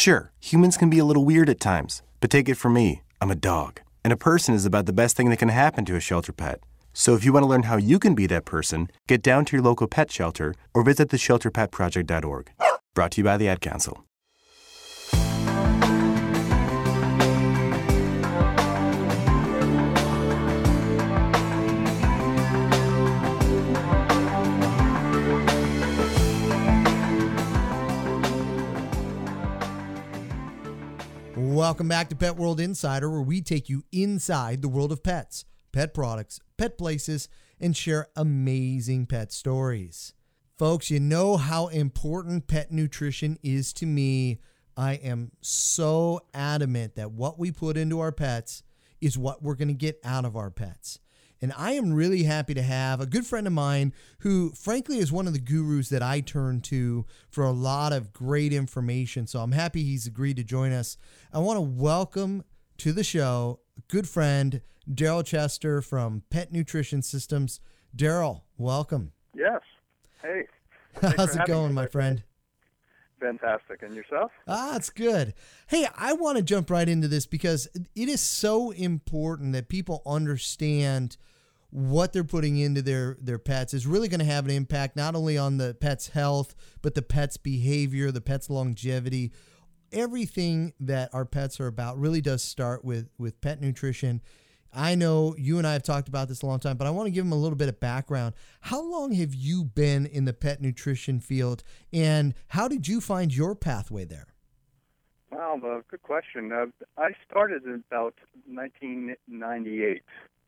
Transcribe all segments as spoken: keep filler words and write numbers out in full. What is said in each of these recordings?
Sure, humans can be a little weird at times, but take it from me, I'm a dog. And a person is about the best thing that can happen to a shelter pet. So if you want to learn how you can be that person, get down to your local pet shelter or visit the shelter pet project dot org. Brought to you by the Ad Council. Welcome back to Pet World Insider, where we take you inside the world of pets, pet products, pet places, and share amazing pet stories. Folks, you know how important pet nutrition is to me. I am so adamant that what we put into our pets is what we're going to get out of our pets. And I am really happy to have a good friend of mine who, frankly, is one of the gurus that I turn to for a lot of great information. So I'm happy he's agreed to join us. I want to welcome to the show a good friend, Daryl Chester from Pet Nutrition Systems. Daryl, welcome. Yes. Hey. How's it going, my friend? Fantastic. And yourself? Ah, it's good. Hey, I want to jump right into this because it is so important that people understand what they're putting into their, their pets is really going to have an impact not only on the pet's health, but the pet's behavior, the pet's longevity. Everything that our pets are about really does start with, with pet nutrition. I know you and I have talked about this a long time, but I want to give them a little bit of background. How long have you been in the pet nutrition field, and how did you find your pathway there? Well, uh, good question. Uh, I started in about nineteen ninety-eight,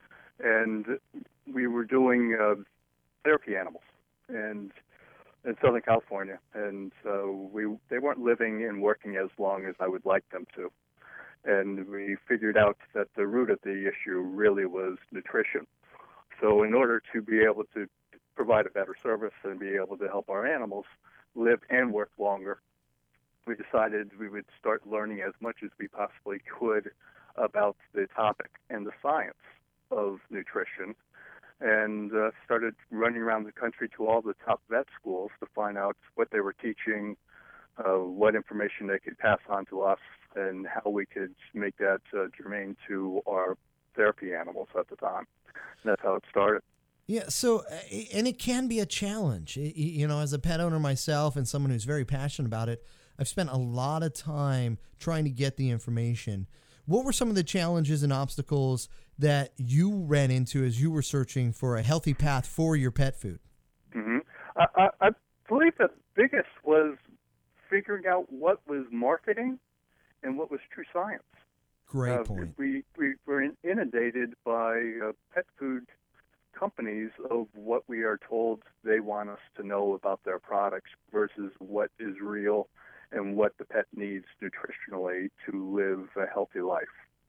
and we were doing uh, therapy animals and in Southern California, and uh, we they weren't living and working as long as I would like them to. And we figured out that the root of the issue really was nutrition. So in order to be able to provide a better service and be able to help our animals live and work longer, we decided we would start learning as much as we possibly could about the topic and the science of nutrition, and uh, started running around the country to all the top vet schools to find out what they were teaching, uh, what information they could pass on to us, and how we could make that uh, germane to our therapy animals at the time. And that's how it started. Yeah, so, and it can be a challenge. You know, as a pet owner myself and someone who's very passionate about it, I've spent a lot of time trying to get the information. What were some of the challenges and obstacles that you ran into as you were searching for a healthy path for your pet food? Mm-hmm. I, I, I believe the biggest was figuring out what was marketing and what was true science. Great uh, point. We, we were inundated by uh, pet food companies of what we are told they want us to know about their products versus what is real and what the pet needs nutritionally to live a healthy life.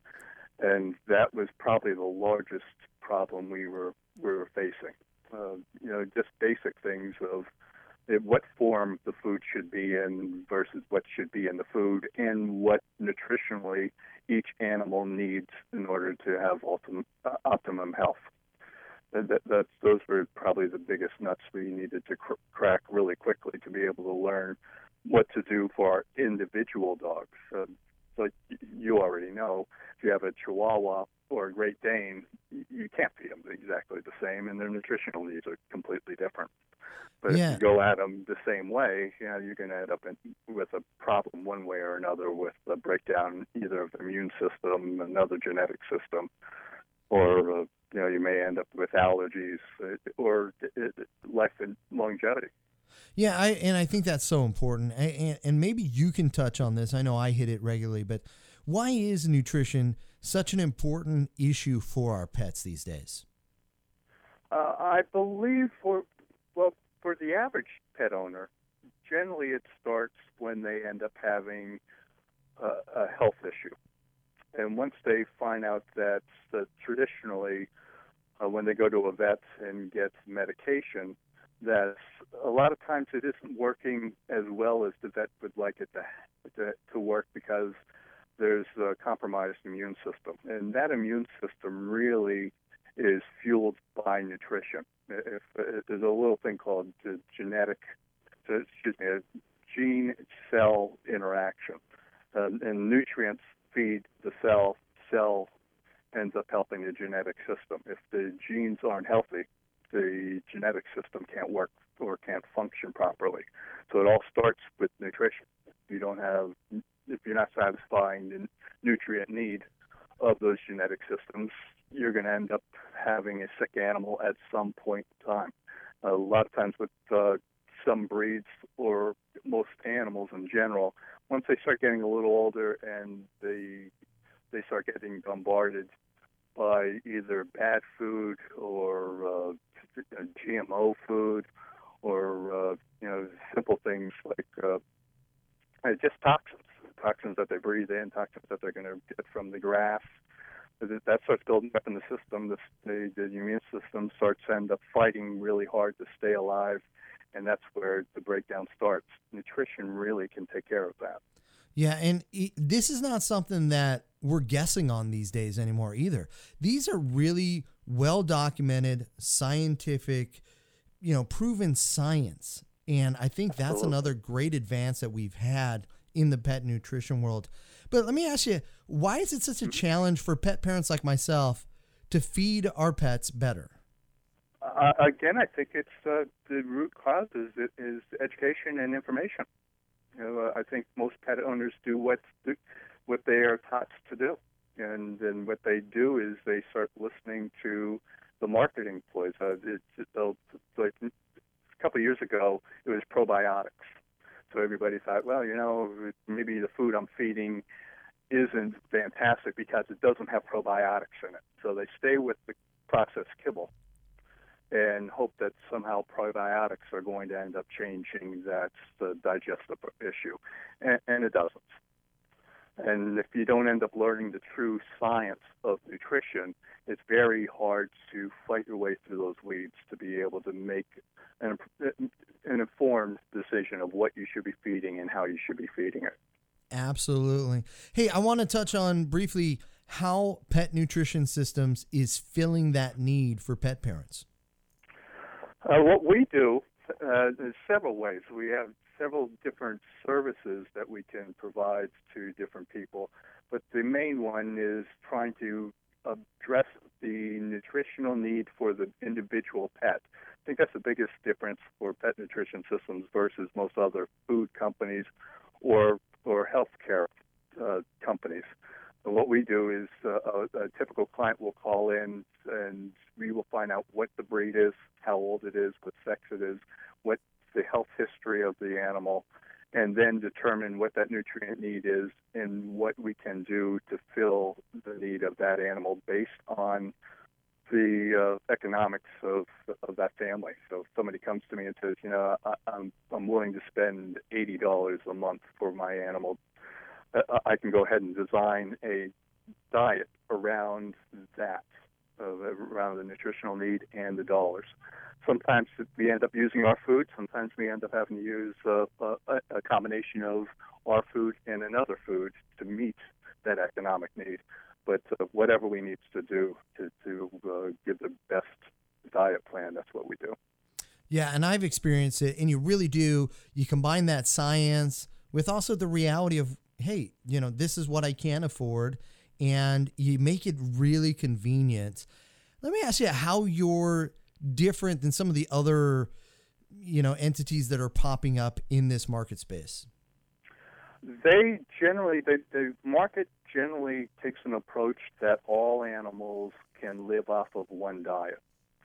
And that was probably the largest problem we were we were facing. Uh, you know, just basic things of what form the food should be in versus what should be in the food, and what nutritionally each animal needs in order to have ultimate, uh, optimum health. That, that, that's, those were probably the biggest nuts we needed to cr- crack really quickly to be able to learn what to do for our individual dogs. Uh, so you already know, if you have a Chihuahua or a Great Dane, you can't feed them exactly the same, and their nutritional needs are completely different. But yeah. if you go at them the same way, you know, you're going to end up in, with a problem one way or another with a breakdown either of the immune system, another genetic system, or uh, you know, you may end up with allergies uh, or uh, life and longevity. Yeah, I, and I think that's so important. And, and maybe you can touch on this. I know I hit it regularly, but why is nutrition such an important issue for our pets these days? Uh, I believe for, well, for the average pet owner, generally it starts when they end up having a, a health issue. And once they find out that, that traditionally, uh, when they go to a vet and get medication, that a lot of times it isn't working as well as the vet would like it to, to, to work because there's a compromised immune system. And that immune system really is fueled by nutrition. If, if there's a little thing called the genetic, excuse me, a gene-cell interaction. Uh, and nutrients feed the cell. Cell ends up helping the genetic system. If the genes aren't healthy, the genetic system can't work or can't function properly. So it all starts with nutrition. If you don't have, if you're not satisfying the nutrient need of those genetic systems, you're going to end up having a sick animal at some point in time. A lot of times with uh, some breeds or most animals in general, once they start getting a little older and they they start getting bombarded by either bad food or uh, G M O food or uh, you know simple things like uh, just toxins, toxins that they breathe in, toxins that they're going to get from the grass. That starts building up in the system. The, the, the immune system starts to end up fighting really hard to stay alive, and that's where the breakdown starts. Nutrition really can take care of that. Yeah, and it, this is not something that we're guessing on these days anymore either. These are really well-documented, scientific, you know, proven science. And I think that's Absolutely. Another great advance that we've had in the pet nutrition world. But let me ask you, why is it such a challenge for pet parents like myself to feed our pets better? Uh, again, I think it's uh, the root cause is, is education and information. You know, uh, I think most pet owners do what what they are taught to do, and then what they do is they start listening to the marketing ploys. Uh, it's, they'll, like a couple of years ago, it was probiotics. So everybody thought, well, you know, maybe the food I'm feeding isn't fantastic because it doesn't have probiotics in it. So they stay with the processed kibble and hope that somehow probiotics are going to end up changing that uh, digestive issue. And, and it doesn't. And if you don't end up learning the true science of nutrition, it's very hard to fight your way through those weeds to be able to make an, an informed decision of what you should be feeding and how you should be feeding it. Absolutely. Hey, I want to touch on briefly how Pet Nutrition Systems is filling that need for pet parents. Uh, what we do uh, is several ways. We have several different services that we can provide to different people, but the main one is trying to address the nutritional need for the individual pet. I think that's the biggest difference for Pet Nutrition Systems versus most other food companies or or healthcare uh, companies. And what we do is uh, a, a typical client will call in and we will find out what the breed is, how old it is, what sex it is, what the health history of the animal, and then determine what that nutrient need is and what we can do to fill the need of that animal based on the uh, economics of of that family. So if somebody comes to me and says, you know, I, I'm I'm willing to spend eighty dollars a month for my animal, uh, I can go ahead and design a diet around that, uh, around the nutritional need and the dollars. Sometimes we end up using our food. Sometimes we end up having to use uh, a, a combination of our food and another food to meet that economic need. But uh, whatever we need to do to, to uh, give the best diet plan, that's what we do. Yeah, and I've experienced it, and you really do. You combine that science with also the reality of, hey, you know, this is what I can afford, and you make it really convenient. Let me ask you how you're different than some of the other, you know, entities that are popping up in this market space. They generally, they, the market generally takes an approach that all animals can live off of one diet.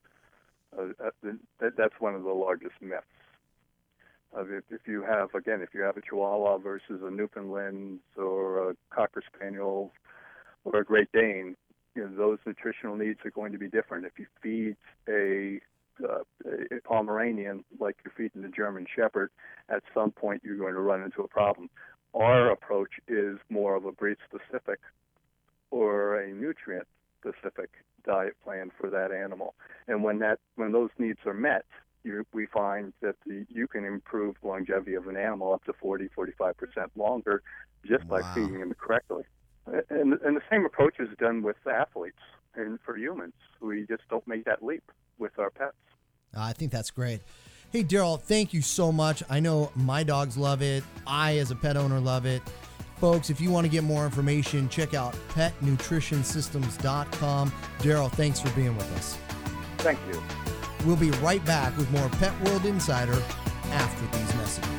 Uh, that, that's one of the largest myths. Uh, if, if you have, again, if you have a Chihuahua versus a Newfoundland or a Cocker Spaniel or a Great Dane, you know, those nutritional needs are going to be different. If you feed a, uh, a Pomeranian like you're feeding the German Shepherd, at some point you're going to run into a problem. Our approach is more of a breed-specific or a nutrient-specific diet plan for that animal. And when that when those needs are met, you, we find that the, you can improve longevity of an animal up to forty, forty-five percent longer just wow. by feeding them correctly. And, and the same approach is done with athletes and for humans. We just don't make that leap with our pets. I think that's great. Hey, Daryl, thank you so much. I know my dogs love it. I, as a pet owner, love it. Folks, if you want to get more information, check out pet nutrition systems dot com. Daryl, thanks for being with us. Thank you. We'll be right back with more Pet World Insider after these messages.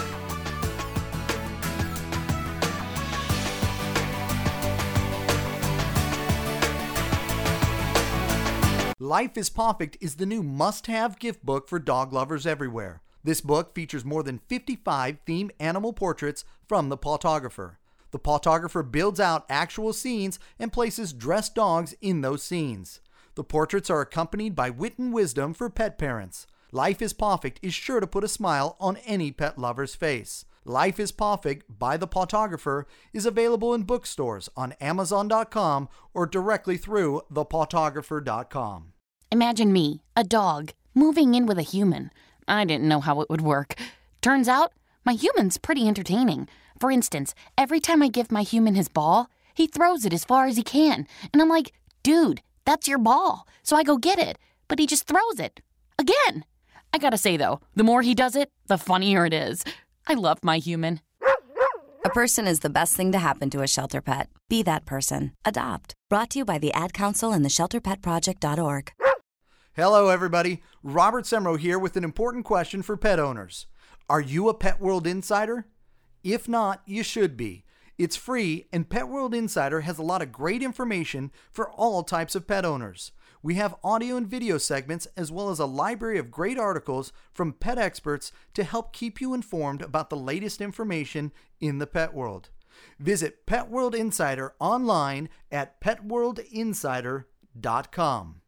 Life is Perfect is the new must-have gift book for dog lovers everywhere. This book features more than fifty-five themed animal portraits from the Pawtographer. The Pawtographer builds out actual scenes and places dressed dogs in those scenes. The portraits are accompanied by wit and wisdom for pet parents. Life is Perfect is sure to put a smile on any pet lover's face. Life is Perfect by the Pawtographer is available in bookstores on amazon dot com or directly through the pawtographer dot com. Imagine me, a dog, moving in with a human. I didn't know how it would work. Turns out, my human's pretty entertaining. For instance, every time I give my human his ball, he throws it as far as he can. And I'm like, dude, that's your ball. So I go get it. But he just throws it. Again. I gotta say, though, the more he does it, the funnier it is. I love my human. A person is the best thing to happen to a shelter pet. Be that person. Adopt. Brought to you by the Ad Council and the shelter pet project dot org. Hello, everybody. Robert Semro here with an important question for pet owners. Are you a Pet World Insider? If not, you should be. It's free, and Pet World Insider has a lot of great information for all types of pet owners. We have audio and video segments as well as a library of great articles from pet experts to help keep you informed about the latest information in the pet world. Visit Pet World Insider online at pet world insider dot com.